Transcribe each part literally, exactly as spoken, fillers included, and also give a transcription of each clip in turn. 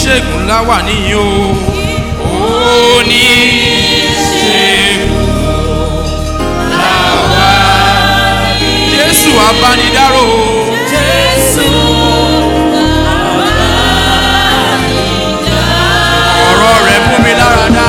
oníṣègùn ńlá wà níyìn o. Oníṣègùn ńlá wà níyìn. Jésù abánidárò. Jésù abánidárò. Ọ̀rọ̀ rẹ̀ mú mi lára dá.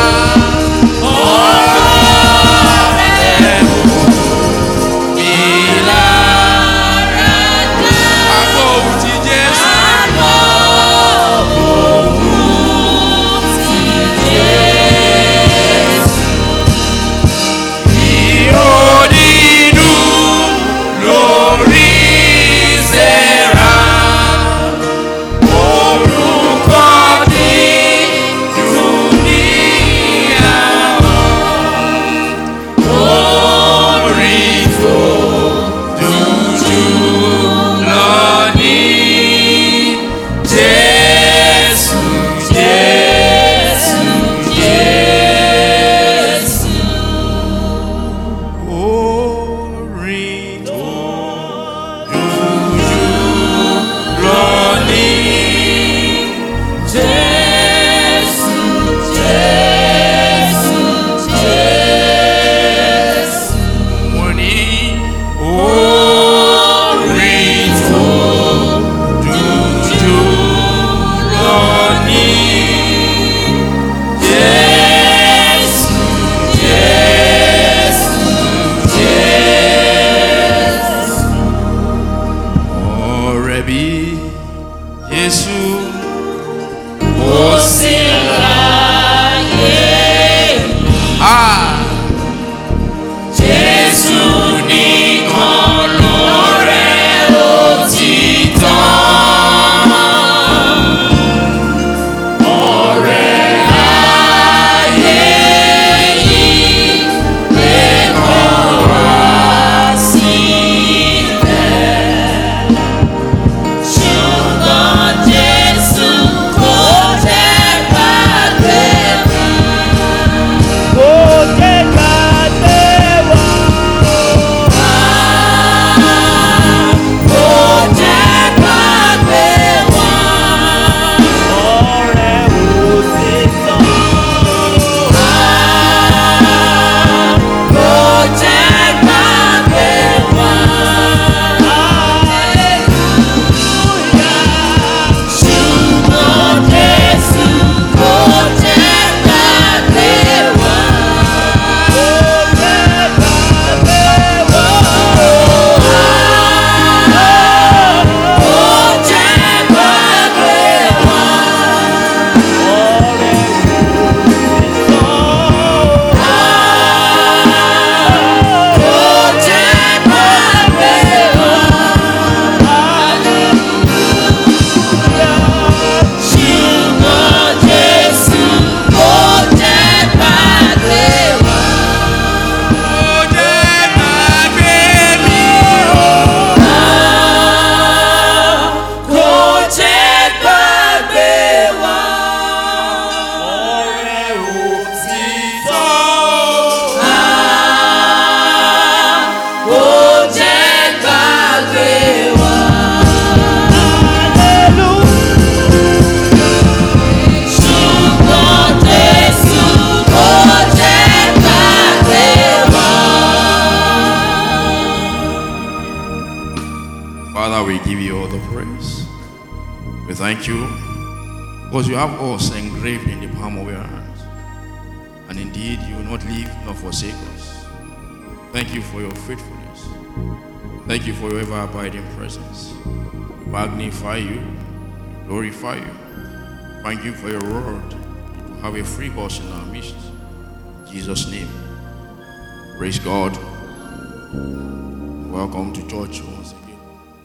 Thank you because you have us engraved in the palm of your hands, and indeed you will not leave nor forsake us. Thank you for your faithfulness. Thank you for your ever abiding presence. We magnify you, we glorify you. Thank you for your word. You have a free course in our midst. In Jesus' name. Praise God. Welcome to church once again.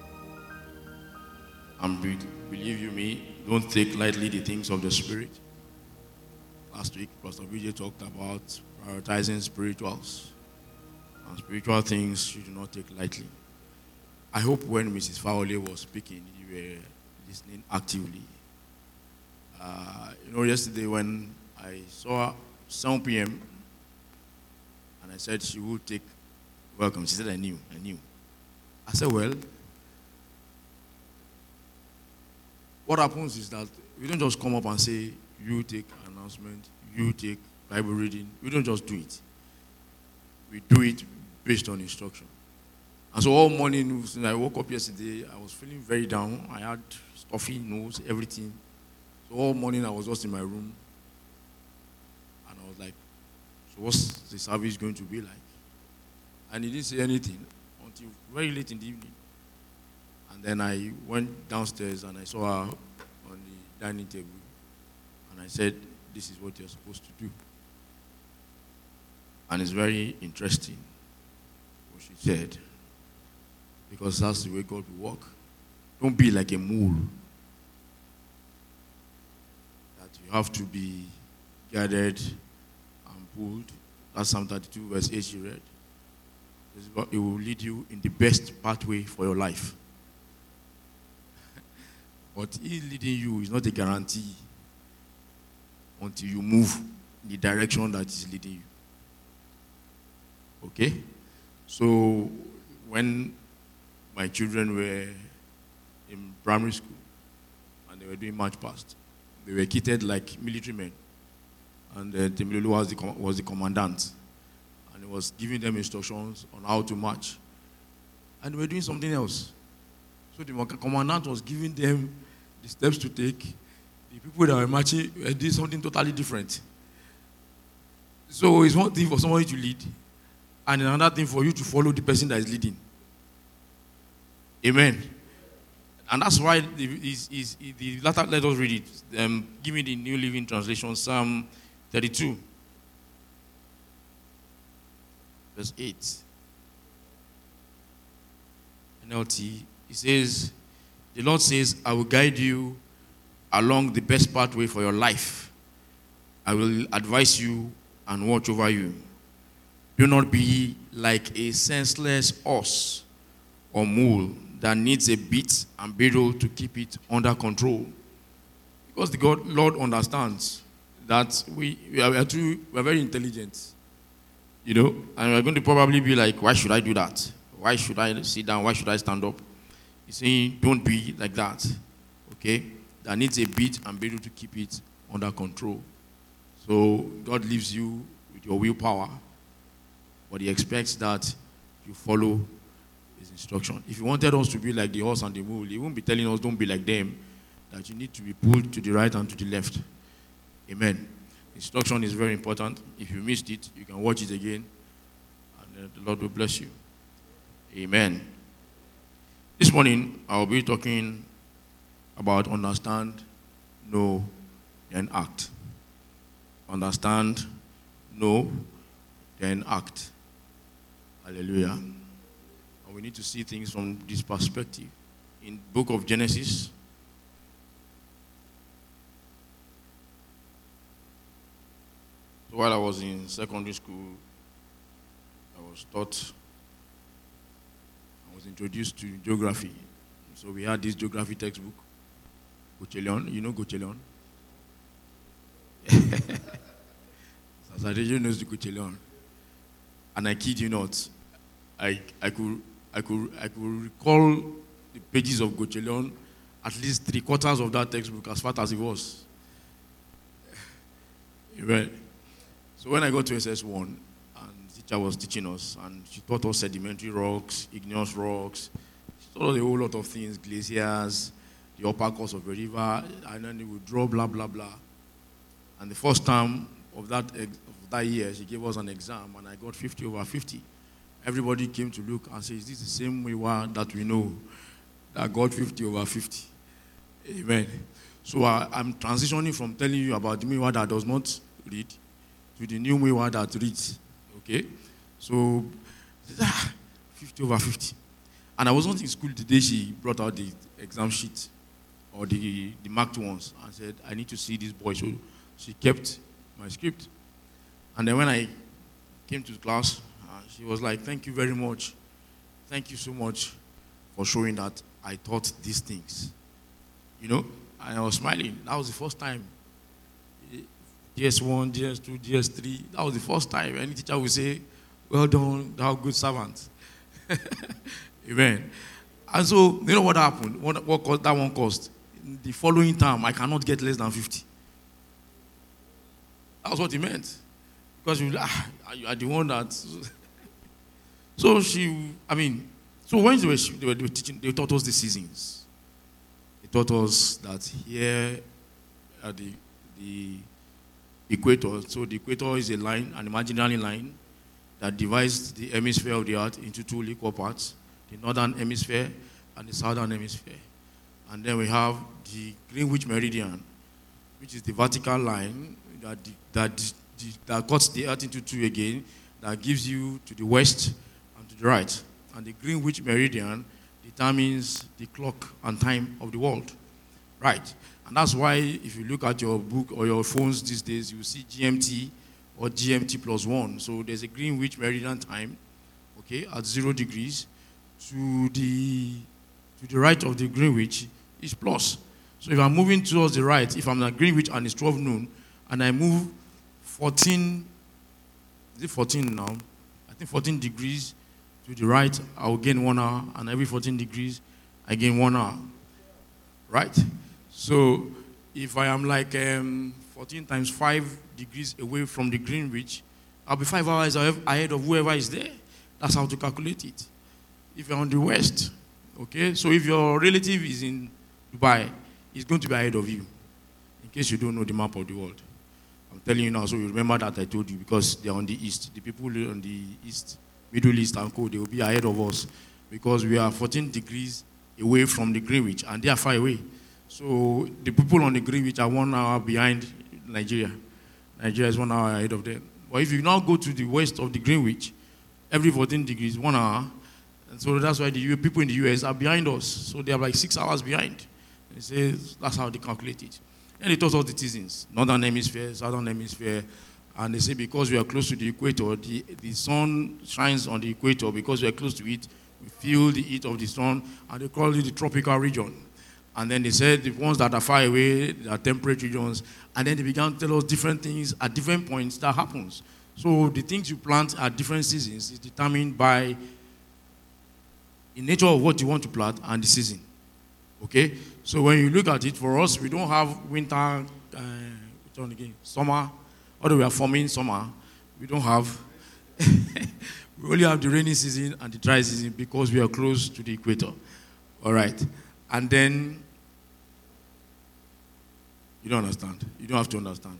And believe you me, don't take lightly the things of the Spirit. Last week, Pastor Vijay talked about prioritizing spirituals. And spiritual things you do not take lightly. I hope when Missus Fowley was speaking, you were listening actively. Uh, you know, yesterday when I saw seven p.m. and I said she would take welcome, she said, I knew, I knew. I said, well, what happens is that we don't just come up and say, you take announcement, you take Bible reading. We don't just do it. We do it based on instruction. And so all morning, since I woke up yesterday, I was feeling very down. I had stuffy nose, everything. So all morning I was just in my room. And I was like, so what's the service going to be like? And he didn't say anything until very late in the evening. And then I went downstairs and I saw her on the dining table. And I said, this is what you're supposed to do. And it's very interesting what she said. Because that's the way God will work. Don't be like a mule. That you have to be gathered and pulled. That's Psalm thirty-two, verse eight she read. It will lead you in the best pathway for your life. But he leading you is not a guarantee until you move in the direction that is leading you. Okay? So, when my children were in primary school and they were doing march past, they were kitted like military men. And uh, Temilolu was the, com- was the commandant. And he was giving them instructions on how to march. And they were doing something else. So the commandant was giving them the steps to take. The people that were marching were doing something totally different. So it's one thing for somebody to lead, and another thing for you to follow the person that is leading. Amen. And that's why the, is, is, the latter, let us read it. Um, give me the New Living Translation, Psalm thirty-two, verse eight. N L T, it says, the Lord says, I will guide you along the best pathway for your life. I will advise you and watch over you. Do not be like a senseless horse or mule that needs a bit and bridle to keep it under control. Because the God, Lord understands that we, we, are, we, are too, we are very intelligent. You know, and we're going to probably be like, why should I do that? Why should I sit down? Why should I stand up? He's saying, don't be like that. Okay? That needs a bit and bridle to keep it under control. So God leaves you with your willpower, but he expects that you follow his instruction. If he wanted us to be like the horse and the mule, he won't be telling us don't be like them, that you need to be pulled to the right and to the left. Amen. Instruction is very important. If you missed it, you can watch it again, and the Lord will bless you. Amen. This morning, I'll be talking about understand, know, then act. Understand, know, then act. Hallelujah. And we need to see things from this perspective. In the book of Genesis, so while I was in secondary school, I was taught, I was introduced to geography. So we had this geography textbook, Gochelion. You know Gochelion? Sasadejo knows the Gochelion. And I kid you not, I, I could I could I could recall the pages of Gochelion, at least three quarters of that textbook, as fat as it was. Amen. So when I got to S S one, and the teacher was teaching us, and she taught us sedimentary rocks, igneous rocks, she taught us a whole lot of things, glaciers, the upper course of a river, and then they would draw blah blah blah. And the first term of that of that year, she gave us an exam, and I got fifty over fifty. Everybody came to look and say, is this the same way that we know that got fifty over fifty? Amen. So I, I'm transitioning from telling you about the Miwa that does not read to the new Miwa that reads. Okay? So, ah, fifty over fifty. And I wasn't in school the day she brought out the exam sheet or the, the marked ones and said, I need to see this boy. So she kept my script. And then when I came to class, uh, she was like, thank you very much. Thank you so much for showing that I taught these things. You know? And I was smiling. That was the first time. D S one, D S two, D S three. That was the first time any teacher would say, well done, thou good servant. Amen. And so, you know what happened? What, what cost, that one cost? the following term, I cannot get less than fifty. That's what he meant. Because you, ah, you are the one that... So she, I mean, so when they were, they were, they were teaching, they taught us the seasons. They taught us that here at the, the equator, so the equator is a line, an imaginary line, that divides the hemisphere of the earth into two equal parts, the northern hemisphere and the southern hemisphere. And then we have the Greenwich Meridian, which is the vertical line that, that, that cuts the earth into two again, that gives you to the west and to the right. And the Greenwich Meridian determines the clock and time of the world. Right. And that's why if you look at your book or your phones these days, you see G M T or G M T plus one. So there's a Greenwich Meridian time, okay, at zero degrees. To the, to the right of the Greenwich is plus. So if I'm moving towards the right, if I'm at Greenwich and it's twelve noon, and I move fourteen, is it fourteen now? I think fourteen degrees to the right, I will gain one hour, and every fourteen degrees, I gain one hour. Right? So if I am like um, fourteen times five degrees away from the Greenwich, I'll be five hours ahead of whoever is there. That's how to calculate it. If you're on the west, okay, so if your relative is in Dubai, he's going to be ahead of you, in case you don't know the map of the world. I'm telling you now, so you remember that I told you, because they're on the east. The people on the east, Middle East and co, they will be ahead of us, because we are fourteen degrees away from the Greenwich, and they are far away. So the people on the Greenwich are one hour behind Nigeria. Nigeria is one hour ahead of them. But if you now go to the west of the Greenwich, every fourteen degrees, one hour. And so that's why the people in the U S are behind us. So they are like six hours behind. They say that's how they calculate it. And they taught us the seasons, northern hemisphere, southern hemisphere. And they say because we are close to the equator, the, the sun shines on the equator. Because we are close to it, we feel the heat of the sun, and they call it the tropical region. And then they said the ones that are far away, they are temperate regions. And then they began to tell us different things at different points that happens. So the things you plant at different seasons is determined by the nature of what you want to plant and the season. Okay? So when you look at it, for us, we don't have winter, uh, which one again? Summer. Although we are forming summer, we don't have. We only have the rainy season and the dry season because we are close to the equator. All right. And then, you don't understand. You don't have to understand.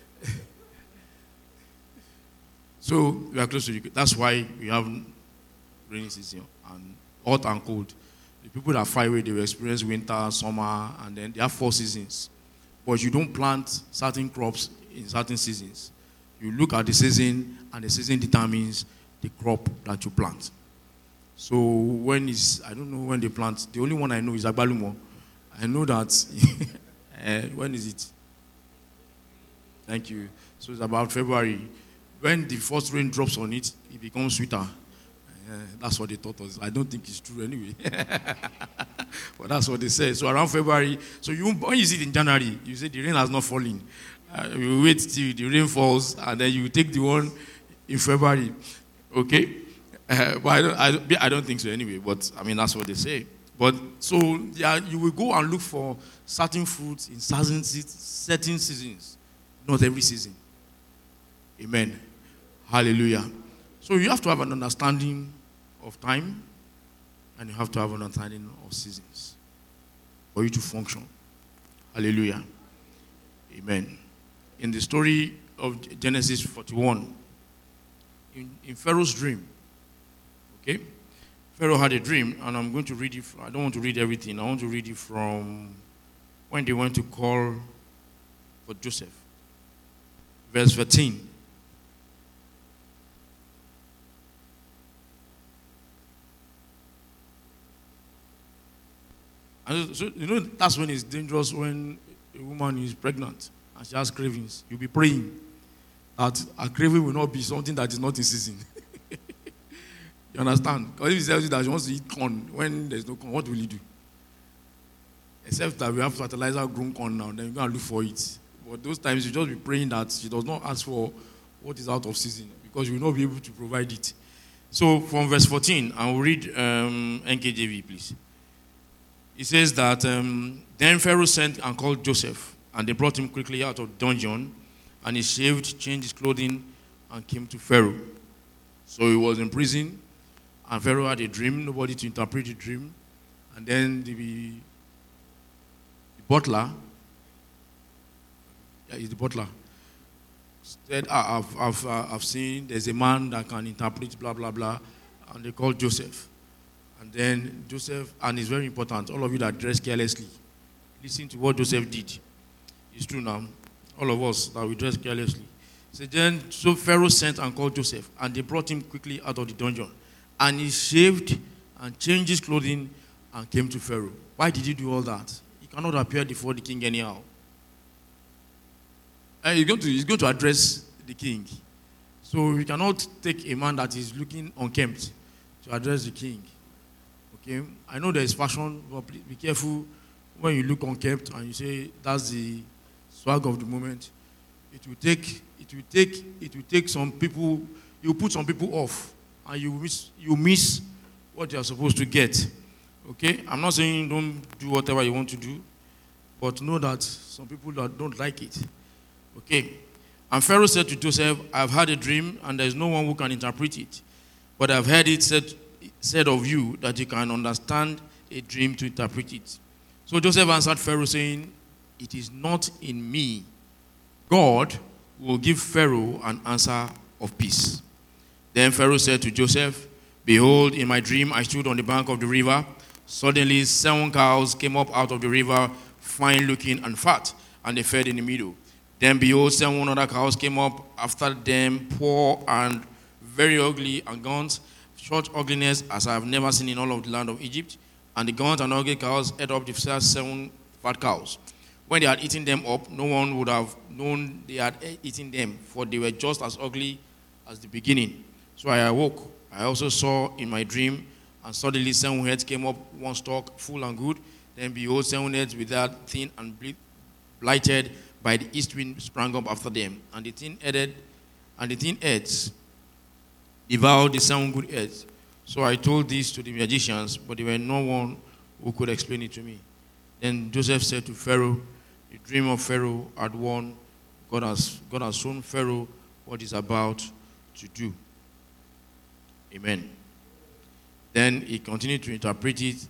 So we are close to the equator. That's why we have rainy season and hot and cold. The people that far away, they will experience winter, summer, and then they have four seasons. But you don't plant certain crops in certain seasons. You look at the season, and the season determines the crop that you plant. So when is, I don't know when they plant. The only one I know is Agbalumo. I know that, uh, when is it? Thank you. So it's about February. When the first rain drops on it, it becomes sweeter. Uh, that's what they taught us. I don't think it's true anyway. But that's what they said. So around February, so you, when you see it in January, you say the rain has not fallen. Uh, you wait till the rain falls, and then you take the one in February. Okay? Uh, but I don't, I, don't, I don't think so anyway. But I mean, that's what they say. But so yeah, you will go and look for certain fruits in certain, certain seasons, not every season. Amen. Hallelujah. So you have to have an understanding of time, and you have to have an understanding of seasons for you to function. Hallelujah. Amen. In the story of Genesis forty-one, in, in Pharaoh's dream, okay, Pharaoh had a dream, and I'm going to read it. From, I don't want to read everything. I want to read it from when they went to call for Joseph. Verse thirteen. And so, you know, that's when it's dangerous when a woman is pregnant and she has cravings. You'll be praying that a craving will not be something that is not in season. You understand? Because if he tells you that she wants to eat corn when there's no corn, what will you do? Except that we have fertilizer grown corn now, then you go and look for it. But those times you just be praying that she does not ask for what is out of season, because you will not be able to provide it. So from verse fourteen, I will read um, N K J V, please. He says that um, then Pharaoh sent and called Joseph, and they brought him quickly out of the dungeon, and he shaved, changed his clothing, and came to Pharaoh. So he was in prison, and Pharaoh had a dream, nobody to interpret the dream. And then the, the butler, yeah, he's the butler, said, "I- I've, I've, uh, I've seen there's a man that can interpret blah, blah, blah." And they called Joseph. And then Joseph, and it's very important, all of you that dress carelessly, listen to what Joseph did. It's true now. All of us that we dress carelessly. So then, so Pharaoh sent and called Joseph, and they brought him quickly out of the dungeon. And he shaved and changed his clothing and came to Pharaoh. Why did he do all that? He cannot appear before the king anyhow. And he's going to, he's going to address the king. So we cannot take a man that is looking unkempt to address the king. Okay? I know there is fashion, but please be careful when you look unkempt and you say that's the swag of the moment. It will take, it will take, it will take some people. You put some people off, and you miss, you miss what you are supposed to get. Okay? I'm not saying don't do whatever you want to do, but know that some people that don't like it. Okay? And Pharaoh said to Joseph, "I've had a dream, and there is no one who can interpret it. But I've heard it said, said of you that you can understand a dream to interpret it." So Joseph answered Pharaoh, saying, "It is not in me. God will give Pharaoh an answer of peace." Then Pharaoh said to Joseph, "Behold, in my dream I stood on the bank of the river. Suddenly seven cows came up out of the river, fine looking and fat, and they fed in the middle. Then behold, seven other cows came up after them, poor and very ugly, and gaunt, such ugliness as I have never seen in all of the land of Egypt. And the gaunt and ugly cows ate up the first seven fat cows. When they had eaten them up, no one would have known they had eaten them, for they were just as ugly as the beginning. So I awoke. I also saw in my dream, and suddenly seven heads came up, one stalk, full and good. Then behold, seven heads without, thin and blighted by the east wind sprang up after them. And the thin headed, and the thin heads devoured the seven good heads. So I told this to the magicians, but there were no one who could explain it to me. Then Joseph said to Pharaoh, "The dream of Pharaoh had won. God has, God has shown Pharaoh what he's about to do." Amen. Then he continued to interpret it.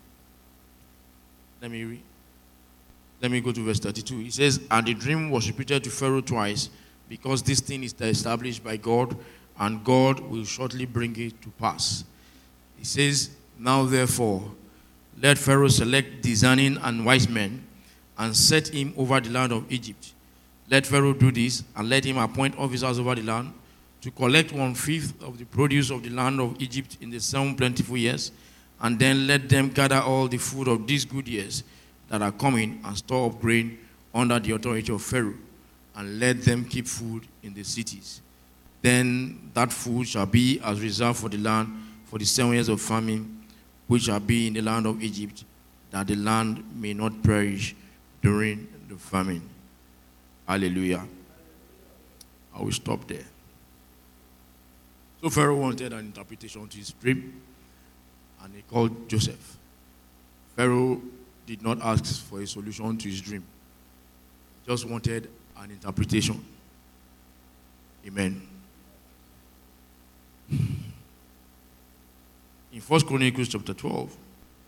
Let me read. Let me go to verse thirty-two. He says, "And the dream was repeated to Pharaoh twice, because this thing is established by God, and God will shortly bring it to pass." He says, "Now therefore, let Pharaoh select discerning and wise men, and set him over the land of Egypt. Let Pharaoh do this, and let him appoint officers over the land, to collect one-fifth of the produce of the land of Egypt in the seven plentiful years, and then let them gather all the food of these good years that are coming, and store up grain under the authority of Pharaoh, and let them keep food in the cities. Then that food shall be as reserved for the land for the seven years of famine, which shall be in the land of Egypt, that the land may not perish during the famine." Hallelujah. I will stop there. So Pharaoh wanted an interpretation to his dream, and he called Joseph. Pharaoh did not ask for a solution to his dream. He just wanted an interpretation. Amen. In First Chronicles chapter twelve,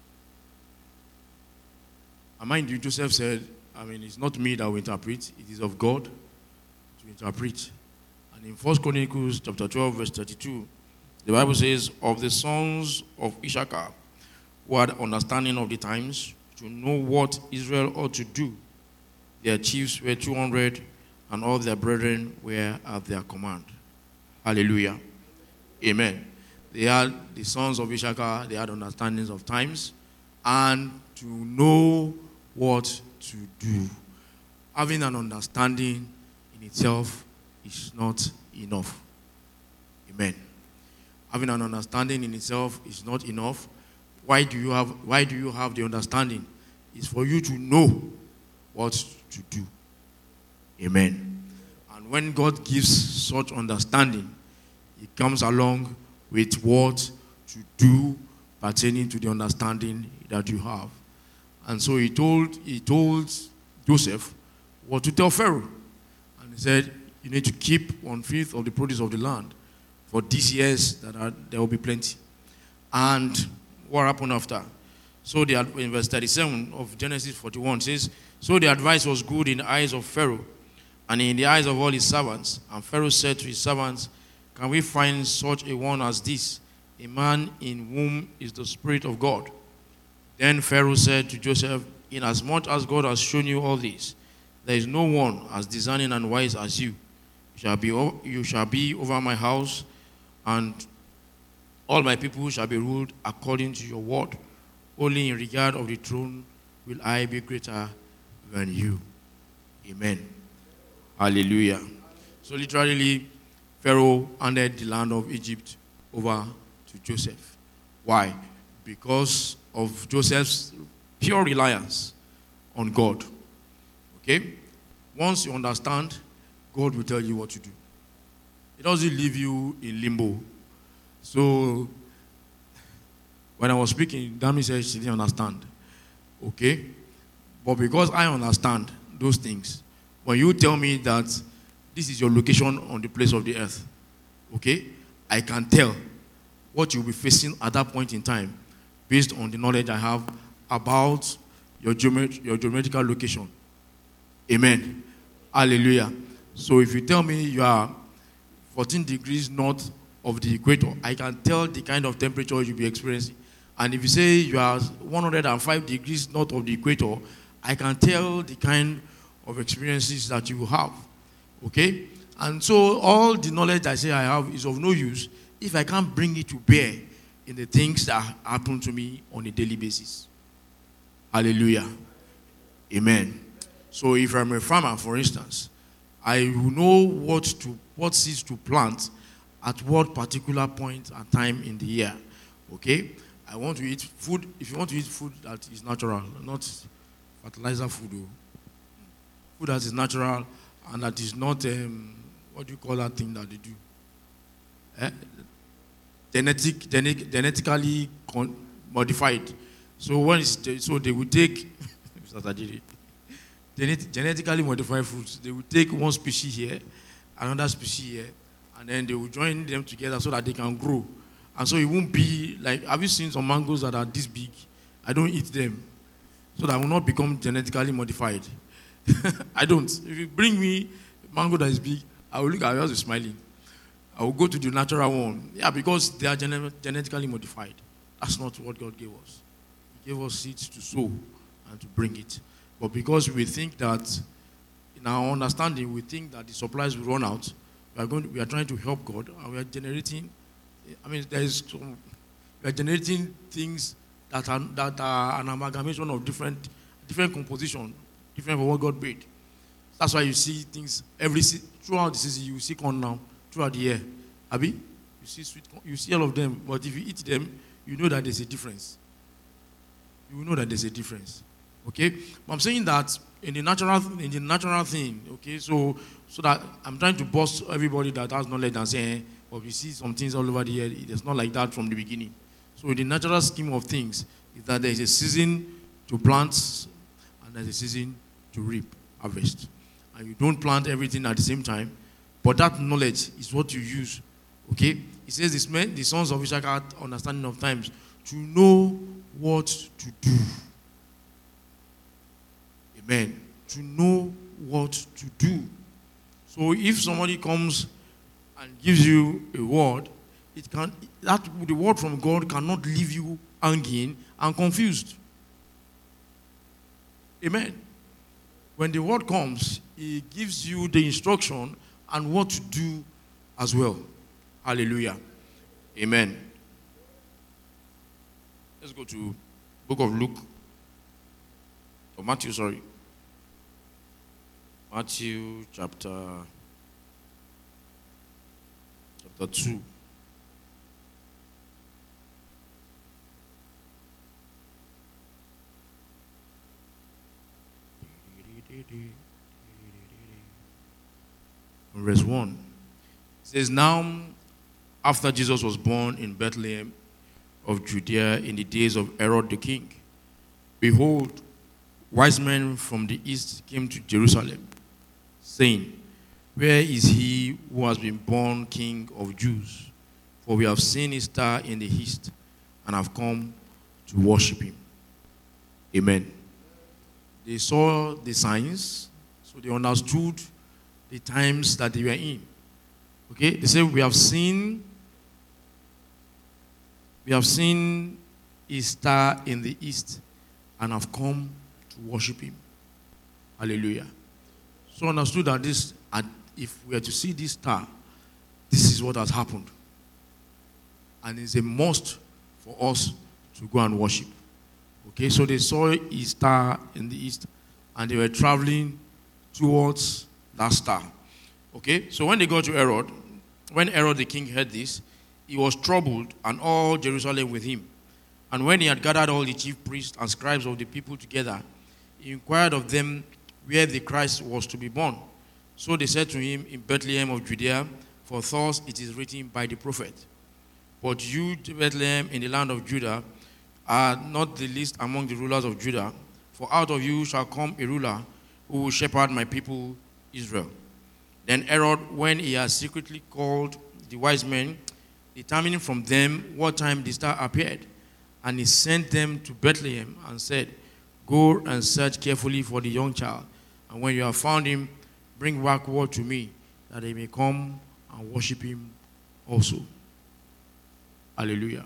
and mind you, Joseph said, I mean, it's not me that will interpret, it is of God to interpret. And in First Chronicles chapter twelve, verse thirty-two, the Bible says, "Of the sons of Issachar, who had understanding of the times, to know what Israel ought to do, their chiefs were two hundred, and all their brethren were at their command." Hallelujah. Amen. They had the sons of Issachar, they had understandings of times, and to know what to do. Having an understanding in itself is not enough. Amen. Having an understanding in itself is not enough. Why do you have why do you have the understanding? It's for you to know what to do. Amen. And when God gives such understanding, it comes along with what to do pertaining to the understanding that you have. And so he told he told Joseph what to tell Pharaoh. And he said, you need to keep one fifth of the produce of the land for these years that are, there will be plenty. And what happened after? So the, in verse thirty-seven of Genesis forty-one says, so the advice was good in the eyes of Pharaoh and in the eyes of all his servants. And Pharaoh said to his servants, can we find such a one as this, a man in whom is the Spirit of God? Then Pharaoh said to Joseph, inasmuch as God has shown you all this, there is no one as discerning and wise as you. You shall be, you shall be over my house, and all my people shall be ruled according to your word. Only in regard of the throne will I be greater than you. Amen. Hallelujah. So literally, Pharaoh handed the land of Egypt over to Joseph. Why? Because of Joseph's pure reliance on God. Okay? Once you understand, God will tell you what to do. It doesn't leave you in limbo. So, when I was speaking, Dami said she didn't understand. Okay? But because I understand those things, when you tell me that this is your location on the place of the earth, okay, I can tell what you'll be facing at that point in time based on the knowledge I have about your, geomet- your geometrical location. Amen. Hallelujah. So if you tell me you are fourteen degrees north of the equator, I can tell the kind of temperature you'll be experiencing. And if you say you are one hundred five degrees north of the equator, I can tell the kind of experiences that you will have. Okay? And so all the knowledge I say I have is of no use if I can't bring it to bear in the things that happen to me on a daily basis. Hallelujah. Amen. So if I'm a farmer, for instance, I will know what to what seeds to plant at what particular point and time in the year. Okay? I want to eat food. If you want to eat food that is natural, not fertilizer food, oh. Food that is natural and that is not, um, what do you call that thing that they do? Eh? Genetic, genetic, genetically con- modified. So when it's, so they will take genetically modified foods. They will take one species here, another species here, and then they will join them together so that they can grow. And so it won't be like, have you seen some mangoes that are this big? I don't eat them. So that I will not become genetically modified. I don't. If you bring me a mango that is big, I will look at it, I will just be smiling. I will go to the natural one. Yeah, because they are gene- genetically modified. That's not what God gave us. He gave us seeds to sow and to bring it. But because we think that, in our understanding, we think that the supplies will run out, we are going to, we are trying to help God, and we are generating, I mean, there is some, we are generating things that are, that are an amalgamation of different, different composition, different from what God made. That's why you see things every throughout the season. You see corn now throughout the year, Abi. You see sweet corn, you see all of them. But if you eat them, you know that there's a difference. You will know that there's a difference. Okay, but I'm saying that in the natural, in the natural thing. Okay, so so that I'm trying to bust everybody that has knowledge and say, eh, but we see some things all over the year. It's not like that from the beginning. So in the natural scheme of things, is that there is a season to plant and there's a season to reap, harvest. And you don't plant everything at the same time, but that knowledge is what you use. Okay? It says this man, the sons of Issachar had understanding of times to know what to do. Amen. To know what to do. So if somebody comes and gives you a word, it can that the word from God cannot leave you hanging and confused. Amen. When the word comes, it gives you the instruction and what to do as well. Hallelujah. Amen. Let's go to book of Luke. Or Matthew, sorry. Matthew chapter, chapter two. Verse one. It says, now after Jesus was born in Bethlehem of Judea in the days of Herod the king, behold, wise men from the east came to Jerusalem, saying, "Where is he who has been born King of Jews? For we have seen his star in the east and have come to worship him." Amen. They saw the signs, so they understood the times that they were in. Okay? They said, we have seen, we have seen his star in the east and have come to worship him. Hallelujah. So understood that this, if we are to see this star, this is what has happened. And it's a must for us to go and worship. Okay, so they saw a star in the east and they were traveling towards that star. Okay, so when they got to Herod, when Herod the king heard this, he was troubled and all Jerusalem with him. And when he had gathered all the chief priests and scribes of the people together, he inquired of them where the Christ was to be born. So they said to him, "In Bethlehem of Judea, for thus it is written by the prophet. But you, Bethlehem, in the land of Judah, are not the least among the rulers of Judah, for out of you shall come a ruler who will shepherd my people Israel." Then Herod, when he had secretly called the wise men, determining from them what time the star appeared, and he sent them to Bethlehem and said, "Go and search carefully for the young child, and when you have found him, bring back word to me, that they may come and worship him also." Hallelujah.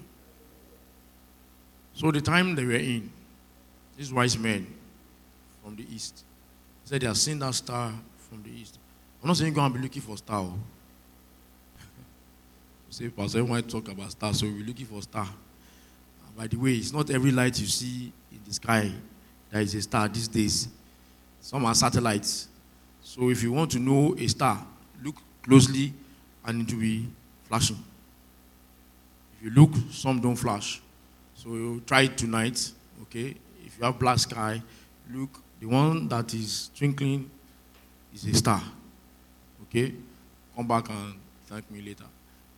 So the time they were in, these wise men from the east said they have seen that star from the east. I'm not saying go and be looking for star. You say, "Pastor, I want to talk about star, so we're looking for star." And by the way, it's not every light you see in the sky that is a star these days. Some are satellites. So if you want to know a star, look closely and it will be flashing. If you look, some don't flash. So you try it tonight, okay? If you have black sky, look, the one that is twinkling is a star, okay? Come back and thank me later.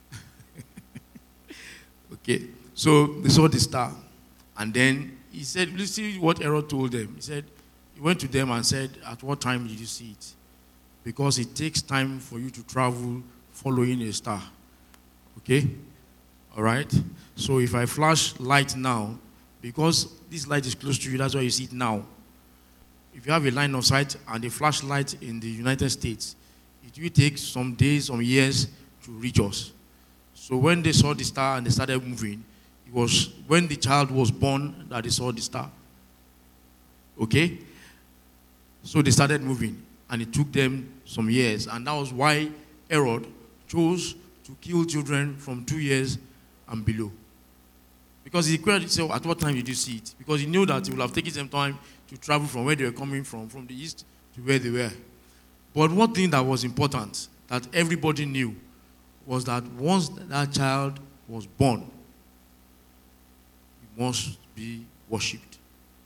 Okay, so they saw the star, and then he said, "Let's see what Herod told them." He said, he went to them and said, "At what time did you see it? Because it takes time for you to travel following a star." Okay? All right? So if I flash light now, because this light is close to you, that's why you see it now. If you have a line of sight and a flashlight in the United States, it will take some days, some years to reach us. So when they saw the star and they started moving, it was when the child was born that they saw the star. Okay? So they started moving, and it took them some years. And that was why Herod chose to kill children from two years and below. Because he inquired himself, "At what time did you see it?" Because he knew that it would have taken some time to travel from where they were coming from, from the east to where they were. But one thing that was important, that everybody knew, was that once that child was born, he must be worshipped.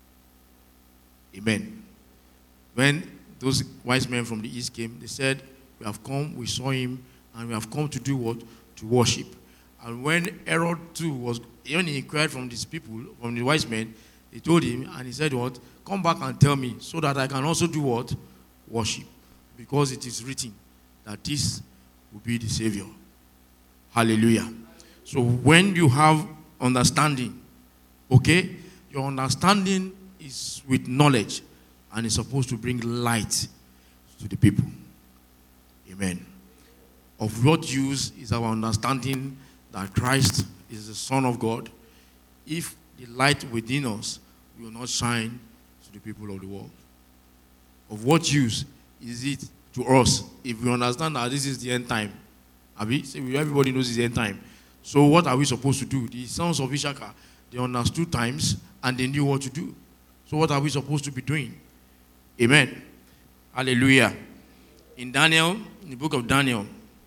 Amen. When those wise men from the east came, they said, "We have come, we saw him, and we have come to do what? To worship." And when Herod too was, when he inquired from these people, from the wise men, they told him, and he said what? "Come back and tell me, so that I can also do what? Worship. Because it is written that this will be the Savior." Hallelujah. So when you have understanding, okay, your understanding is with knowledge, and it's supposed to bring light to the people. Amen. Of what use is our understanding that Christ is the Son of God if the light within us will not shine to the people of the world? Of what use is it to us if we understand that this is the end time? Abi? Everybody knows it's the end time. So what are we supposed to do? The sons of Issachar, they understood times and they knew what to do. So what are we supposed to be doing? Amen. Hallelujah. In Daniel, in the book of Daniel,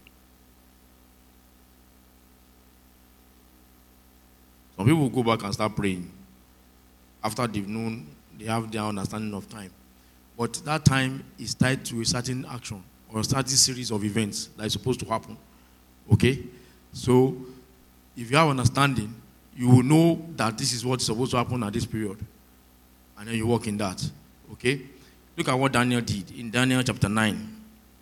some people will go back and start praying. After they've known, they have their understanding of time. But that time is tied to a certain action or a certain series of events that is supposed to happen. Okay? So, if you have understanding, you will know that this is what's supposed to happen at this period. And then you walk in that. Okay? Look at what Daniel did in Daniel chapter nine.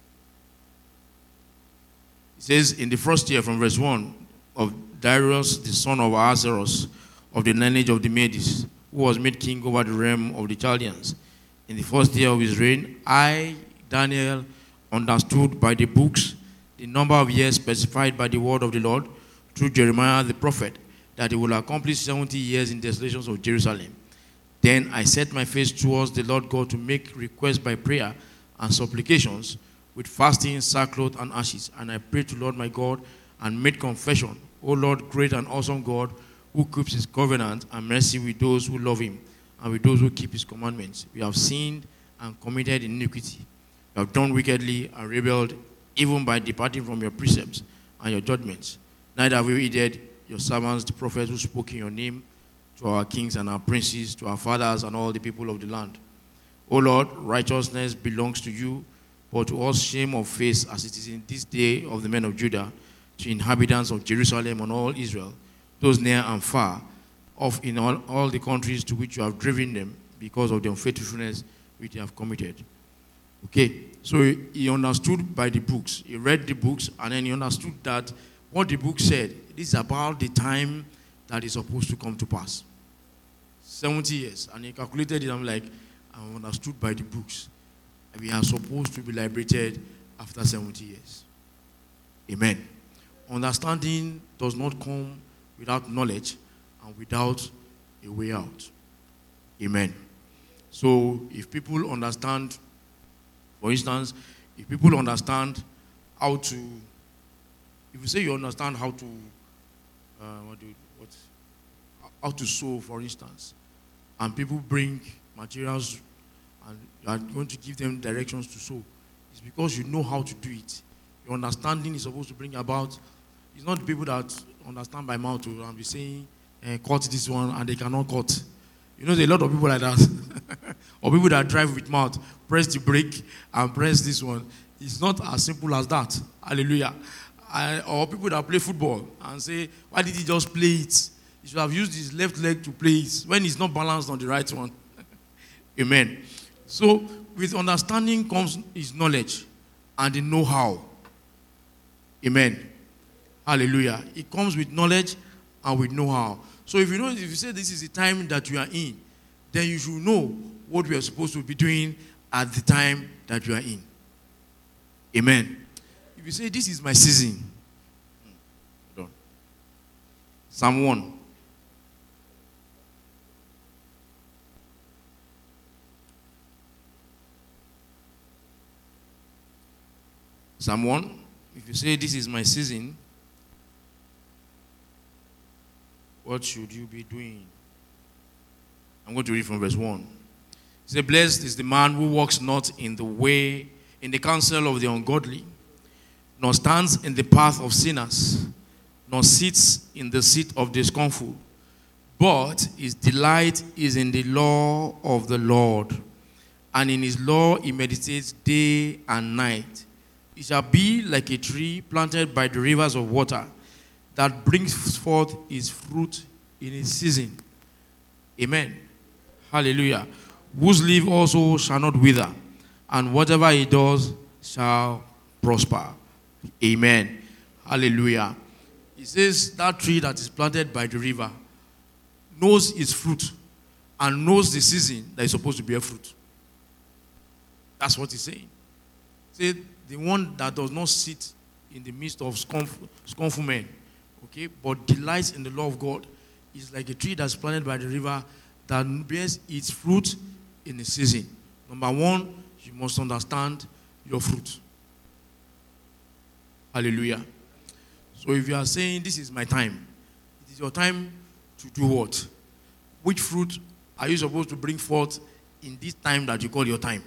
It says, in the first year from verse one of Darius, the son of Ahasuerus, of the lineage of the Medes, who was made king over the realm of the Chaldeans. In the first year of his reign, I, Daniel, understood by the books the number of years specified by the word of the Lord through Jeremiah the prophet, that he will accomplish seventy years in desolations of Jerusalem. Then I set my face towards the Lord God to make requests by prayer and supplications with fasting, sackcloth, and ashes. And I prayed to Lord my God and made confession, O Lord, great and awesome God, who keeps his covenant and mercy with those who love him and with those who keep his commandments. We have sinned and committed iniquity. We have done wickedly and rebelled, even by departing from your precepts and your judgments. Neither have we heeded your servants, the prophets who spoke in your name, to our kings and our princes, to our fathers and all the people of the land. O Lord, righteousness belongs to you, but to us shame of face, as it is in this day of the men of Judah, to inhabitants of Jerusalem and all Israel, those near and far, off in all, all the countries to which you have driven them, because of the unfaithfulness which they have committed. Okay, so he, he understood by the books. He read the books, and then he understood that what the book said, this is about the time that is supposed to come to pass. seventy years. And he calculated it. I'm like, I understood by the books. We are supposed to be liberated after seventy years. Amen. Understanding does not come without knowledge and without a way out. Amen. So if people understand, for instance, if people understand how to, if you say you understand how to, uh, what do you, what, how to sew, for instance, and people bring materials and you are going to give them directions to sew, it's because you know how to do it. Your understanding is supposed to bring about, it's not the people that understand by mouth and be saying, eh, cut this one, and they cannot cut. You know, there are a lot of people like that. Or people that drive with mouth, press the brake and press this one. It's not as simple as that. Hallelujah. I, or people that play football and say, why did he just play it? He should have used his left leg to play it when he's not balanced on the right one. Amen. So, with understanding comes his knowledge and the know-how. Amen. Hallelujah. It comes with knowledge and with know-how. So if you know, if you say this is the time that you are in, then you should know what we are supposed to be doing at the time that you are in. Amen. If you say this is my season, hold on. Psalm one. Psalm one. If you say this is my season, what should you be doing? I'm going to read from verse one. It says, blessed is the man who walks not in the way, in the counsel of the ungodly, nor stands in the path of sinners, nor sits in the seat of the scornful. But his delight is in the law of the Lord, and in his law he meditates day and night. He shall be like a tree planted by the rivers of water, that brings forth his fruit in its season. Amen. Hallelujah. Whose leaf also shall not wither, and whatever he does shall prosper. Amen. Hallelujah. He says that tree that is planted by the river knows its fruit and knows the season that is supposed to bear fruit. That's what he's saying. Say the one that does not sit in the midst of scornful, scornful men, okay, but delights in the law of God, is like a tree that's planted by the river that bears its fruit in the season. Number one, you must understand your fruit. Hallelujah. So if you are saying, this is my time, it is your time to do what? Which fruit are you supposed to bring forth in this time that you call your time?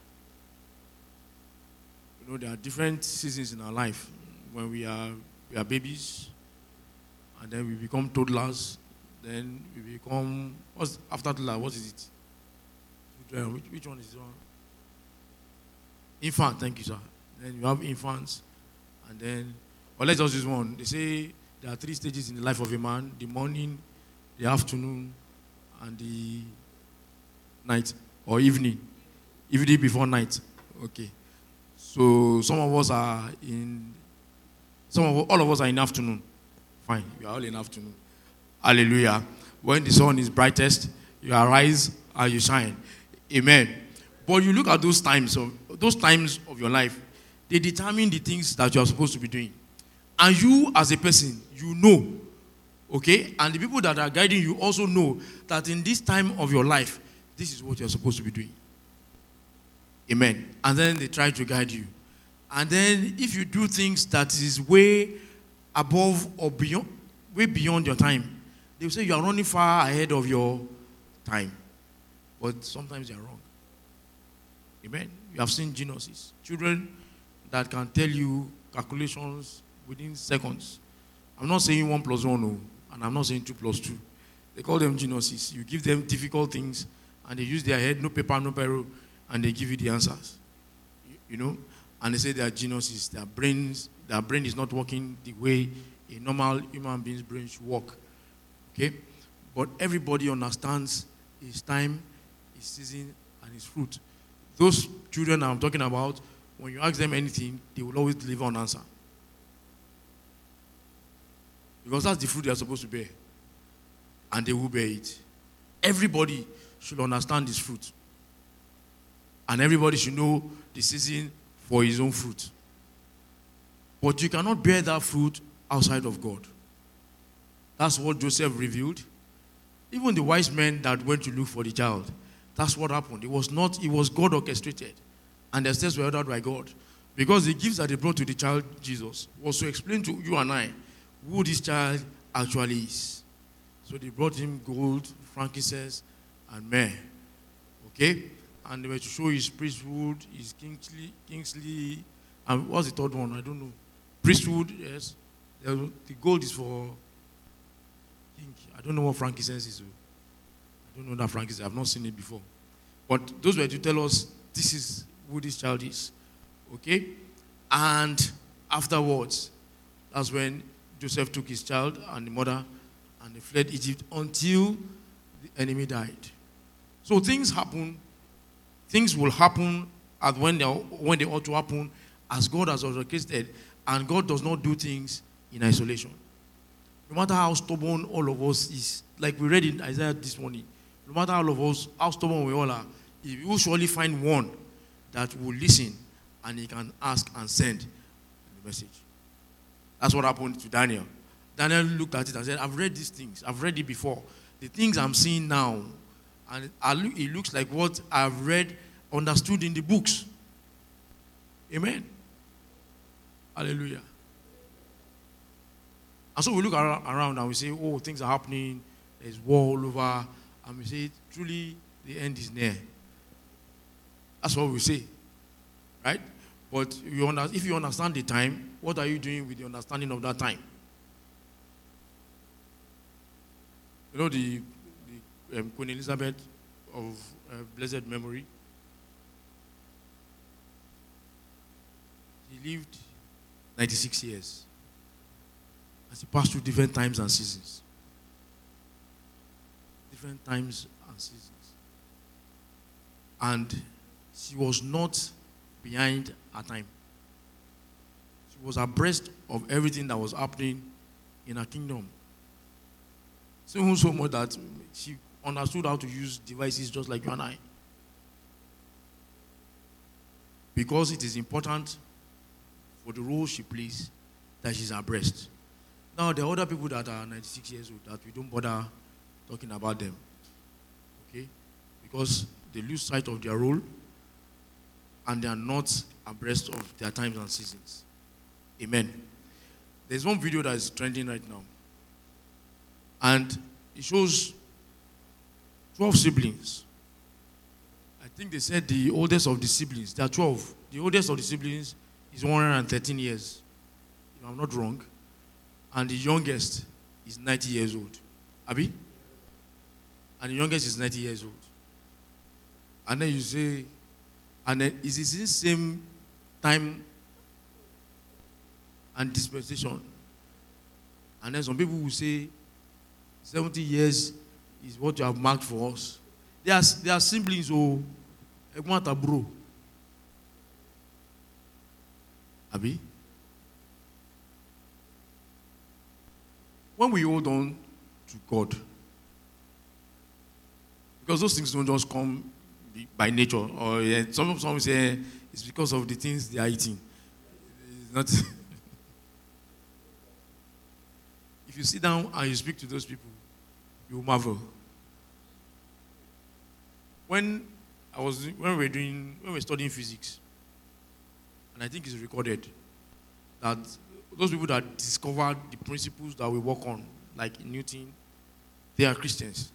You know, there are different seasons in our life. When we are, we are babies, and then we become toddlers, then we become, what's after toddler, what is it? Which, which one is it? Infant, thank you, sir. Then you have infants, and then, or let's just use one. They say there are three stages in the life of a man: the morning, the afternoon, and the night or evening. Evening before night. Okay. So some of us are in, some of all of us are in afternoon. Fine, you are all in afternoon. Hallelujah. When the sun is brightest, you arise and you shine. Amen. But you look at those times of those times of your life, they determine the things that you are supposed to be doing. And you as a person, you know, okay? And the people that are guiding you also know that in this time of your life, this is what you're supposed to be doing. Amen. And then they try to guide you. And then if you do things that is way above or beyond, way beyond your time, they will say you are running far ahead of your time. But sometimes they are wrong. Amen. You have seen geniuses, children that can tell you calculations within seconds. I'm not saying one plus one, no, and I'm not saying two plus two. They call them geniuses. You give them difficult things, and they use their head, no paper, no pencil, and they give you the answers. You, you know, and they say they are geniuses. Their brains, their brain is not working the way a normal human being's brain should work. Okay, but everybody understands his time, his season, and his fruit. Those children I'm talking about, when you ask them anything, they will always deliver an answer. Because that's the fruit they are supposed to bear. And they will bear it. Everybody should understand this fruit. And everybody should know the season for his own fruit. But you cannot bear that fruit outside of God. That's what Joseph revealed. Even the wise men that went to look for the child, that's what happened. It was not, it was God orchestrated. And the steps were ordered by God. Because the gifts that they brought to the child, Jesus, was to explain to you and I who this child actually is. So they brought him gold, frankincense, and myrrh. Okay? And they were to show his priesthood, his kingly, kingly, and what's the third one? I don't know. Priesthood, yes. The gold is for king. I don't know what frankincense is. I don't know that frankincense. I've not seen it before. But those were to tell us this is who this child is. Okay? And afterwards, that's when Joseph took his child and the mother and they fled Egypt until the enemy died. So things happen. Things will happen at when they, when they ought to happen as God has orchestrated. And God does not do things in isolation. No matter how stubborn all of us is, like we read in Isaiah this morning, no matter all of us, how stubborn we all are, He will surely find one that will listen and he can ask and send the message. That's what happened to Daniel. Daniel looked at it and said, I've read these things. I've read it before. The things I'm seeing now, and it looks like what I've read, understood in the books. Amen. Hallelujah. And so we look around and we say, oh, things are happening. There's war all over. And we say, truly, the end is near. That's what we say. Right? But you under, if you understand the time, what are you doing with the understanding of that time? You know the, the um, Queen Elizabeth of uh, blessed memory? She lived ninety-six years. And she passed through different times and seasons. Different times and seasons. And she was not behind her time. She was abreast of everything that was happening in her kingdom. So even so much that she understood how to use devices just like you and I. Because it is important for the role she plays that she's abreast. Now, there are other people that are ninety-six years old that we don't bother talking about them. Okay? Because they lose sight of their role and they are not abreast of their times and seasons. Amen. There's one video that is trending right now. And it shows twelve siblings. I think they said the oldest of the siblings, there are twelve. The oldest of the siblings is one hundred thirteen years, if I'm not wrong. And the youngest is ninety years old. Abi? And the youngest is ninety years old. And then you say, and then is it the same time and dispensation? And then some people will say, seventy years is what you have marked for us. They are, they are siblings, oh, Egwanta bro. Abi? When we hold on to God, because those things don't just come by nature, or uh, some some say it's because of the things they are eating. It's not. If you sit down and you speak to those people, you will marvel. When I was when we were doing when we were studying physics, and I think it's recorded that those people that discovered the principles that we work on, like Newton, they are Christians.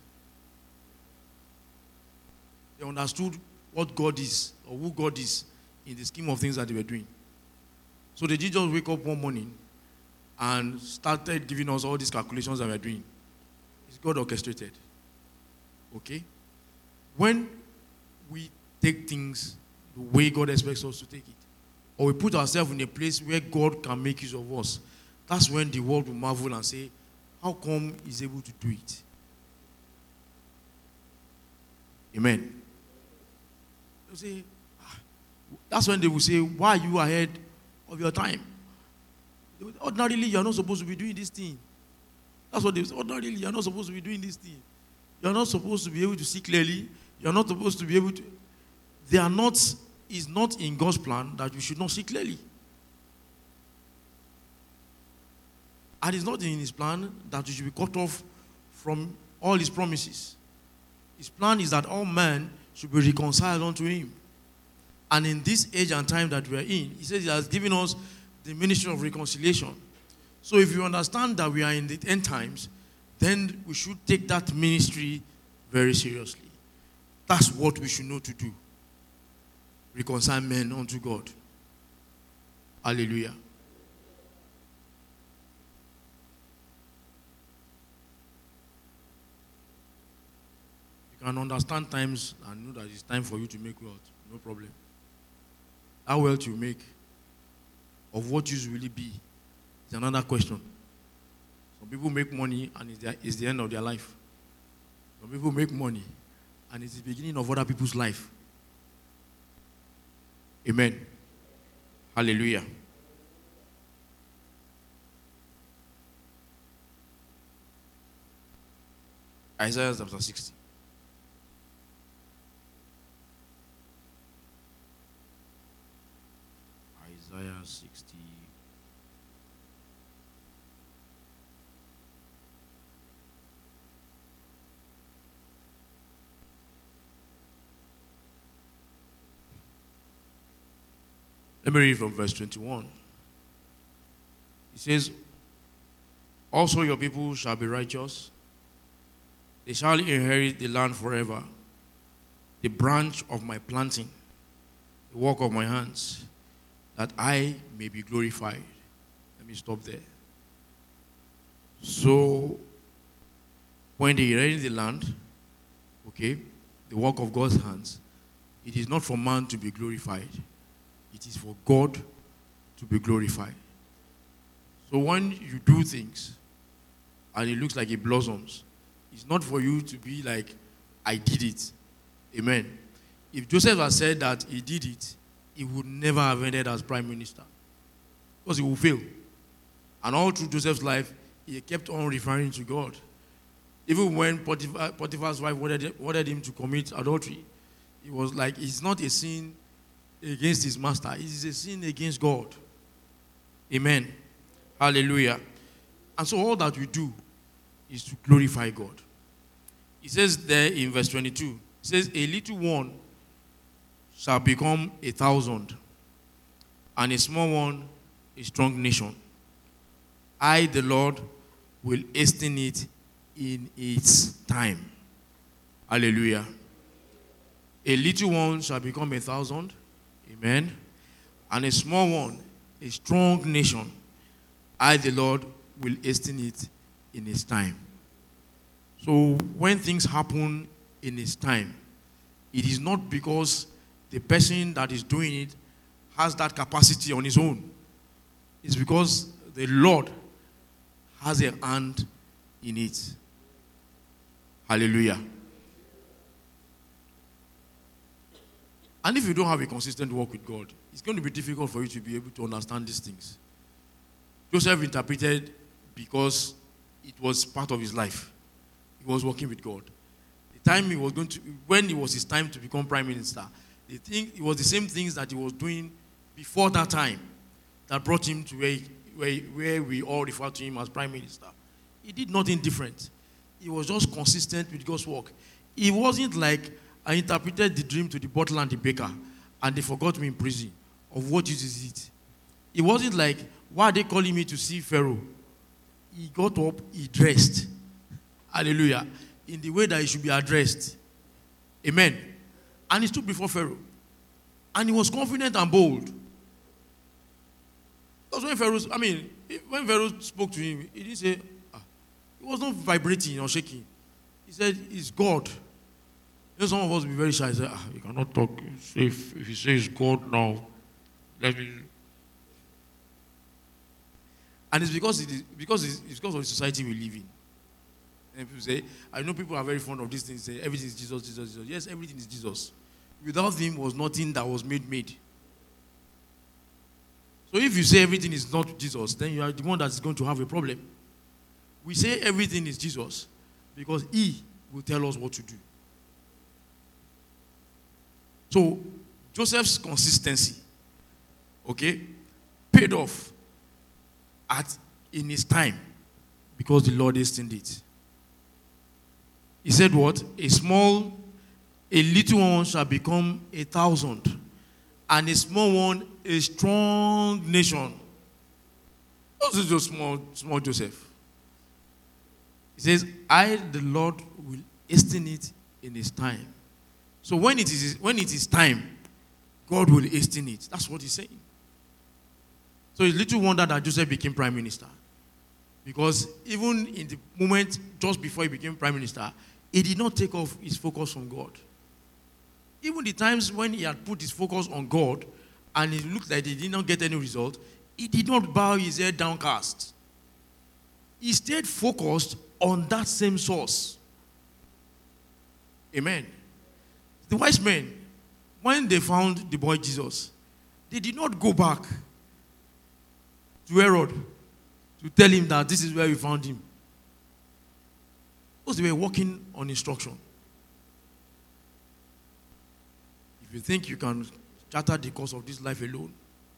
They understood what God is or who God is in the scheme of things that they were doing. So they did just wake up one morning and started giving us all these calculations that we are doing. It's God orchestrated. Okay? When we take things the way God expects us to take it, or we put ourselves in a place where God can make use of us, that's when the world will marvel and say, how come he's able to do it? Amen. They'll say, ah. That's when they will say, why are you ahead of your time? Ordinarily, you're not supposed to be doing this thing. That's what they say. Ordinarily, you're not supposed to be doing this thing. You're not supposed to be able to see clearly. You're not supposed to be able to. They are not, it's not in God's plan that you should not see clearly. And it's not in his plan that you should be cut off from all his promises. His plan is that all men should be reconciled unto him. And in this age and time that we are in, he says he has given us the ministry of reconciliation. So if you understand that we are in the end times, then we should take that ministry very seriously. That's what we should know to do. Reconcile men unto God. Hallelujah. You can understand times and know that it's time for you to make wealth. No problem. How wealth you make, of what use will it be, is another question. Some people make money and it's, their, it's the end of their life. Some people make money and it's the beginning of other people's life. Amen. Hallelujah. Isaiah chapter sixty. Isaiah sixty. Let me read from verse twenty-one. It says, also your people shall be righteous. They shall inherit the land forever. The branch of my planting, the work of my hands, that I may be glorified. Let me stop there. So, when they inherit the land, okay, the work of God's hands, it is not for man to be glorified. It is for God to be glorified. So when you do things and it looks like it blossoms, it's not for you to be like, I did it. Amen. If Joseph had said that he did it, he would never have ended as prime minister. Because he would fail. And all through Joseph's life, he kept on referring to God. Even when Potiphar, Potiphar's wife wanted, wanted him to commit adultery, it was like, it's not a sin against his master. It is a sin against God. Amen. Hallelujah. And so all that we do is to glorify God. It says there in verse twenty-two, it says, a little one shall become a thousand, and a small one a strong nation. I, the Lord, will hasten it in its time. Hallelujah. A little one shall become a thousand. Amen. And a small one, a strong nation. I, the Lord, will hasten it in its time. So when things happen in its time, it is not because the person that is doing it has that capacity on his own. It's because the Lord has a hand in it. Hallelujah. And if you don't have a consistent walk with God, it's going to be difficult for you to be able to understand these things. Joseph interpreted because it was part of his life. He was working with God. The time he was going to, when it was his time to become prime minister, the thing, it was the same things that he was doing before that time that brought him to where, where, where we all refer to him as prime minister. He did nothing different. He was just consistent with God's work. It wasn't like I interpreted the dream to the butler and the baker, and they forgot me in prison. Of what use is it? It wasn't like, why are they calling me to see Pharaoh? He got up, he dressed. Hallelujah. In the way that he should be addressed. Amen. And he stood before Pharaoh. And he was confident and bold. Because when Pharaoh, I mean, when Pharaoh spoke to him, he didn't say, ah, he was not vibrating or shaking. He said, it's God. You know, some of us will be very shy and say, ah, you cannot talk. If, if he says God now, let me. And it's because, it is, because it's, it's because of the society we live in. And people say, I know people are very fond of these things, say everything is Jesus, Jesus, Jesus. Yes, everything is Jesus. Without him was nothing that was made made. So if you say everything is not Jesus, then you are the one that's going to have a problem. We say everything is Jesus because he will tell us what to do. So Joseph's consistency, okay, paid off at in his time because the Lord hastened it. He said what? A small, a little one shall become a thousand, and a small one a strong nation. This is just small, small Joseph. He says, I, the Lord, will hasten it in his time. So when it is when it is time, God will hasten it. That's what he's saying. So it's little wonder that Joseph became prime minister. Because even in the moment just before he became prime minister, he did not take off his focus from God. Even the times when he had put his focus on God and it looked like he did not get any result, he did not bow his head downcast. He stayed focused on that same source. Amen. The wise men, when they found the boy Jesus, they did not go back to Herod to tell him that this is where we found him. Because they were working on instruction. If you think you can charter the course of this life alone,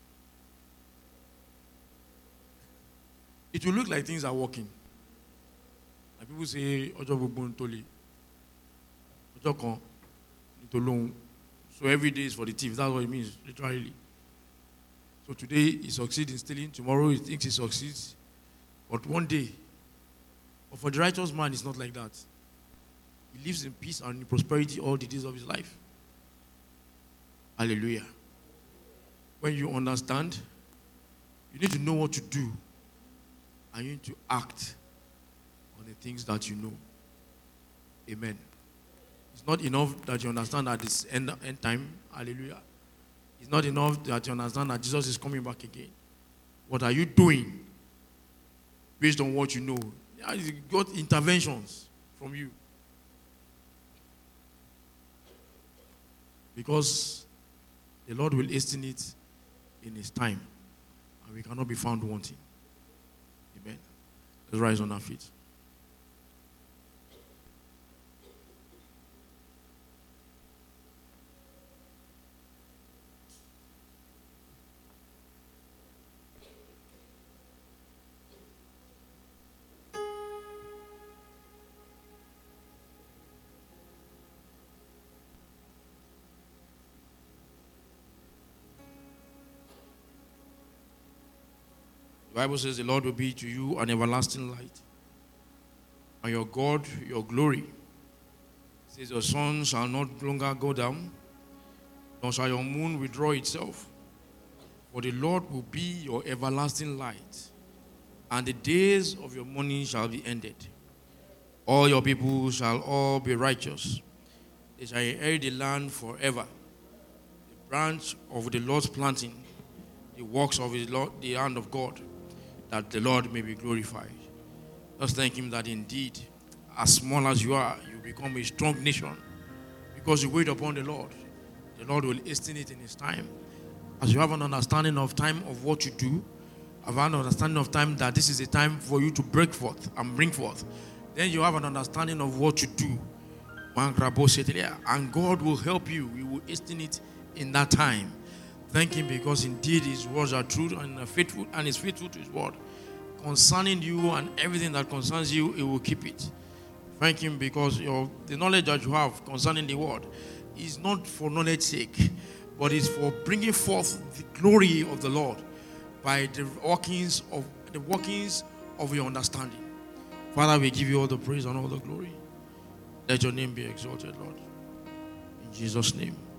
it will look like things are working. Like people say, Ojo Gbogbo Ntole, Ojo Kan Ntolong. So every day is for the thief. That's what it means, literally. So today he succeeds in stealing, tomorrow he thinks he succeeds. But one day, but for the righteous man, it's not like that. He lives in peace and in prosperity all the days of his life. Hallelujah. When you understand, you need to know what to do. And you need to act on the things that you know. Amen. It's not enough that you understand that it's end, end time. Hallelujah. It's not enough that you understand that Jesus is coming back again. What are you doing based on what you know? You got interventions from you. Because the Lord will hasten it in his time. And we cannot be found wanting. Amen. Let's rise on our feet. The Bible says the Lord will be to you an everlasting light, and your God your glory. It says your sun shall not longer go down, nor shall your moon withdraw itself. For the Lord will be your everlasting light, and the days of your mourning shall be ended. All your people shall all be righteous. They shall inherit the land forever. The branch of the Lord's planting, the works of his Lord, the hand of God, that the Lord may be glorified. Just thank him that indeed, as small as you are, you become a strong nation because you wait upon the Lord. the Lord will hasten it in His time. As you have an understanding of time of what you do, have an understanding of time that this is a time for you to break forth and bring forth, then you have an understanding of what you do. And God will help you. He will hasten it in that time. Thank Him because indeed His words are true and faithful, and He's faithful to His word. Concerning you and everything that concerns you, He will keep it. Thank Him because your, the knowledge that you have concerning the word is not for knowledge's sake, but is for bringing forth the glory of the Lord by the workings of the workings of your understanding. Father, we give you all the praise and all the glory. Let your name be exalted, Lord. In Jesus' name.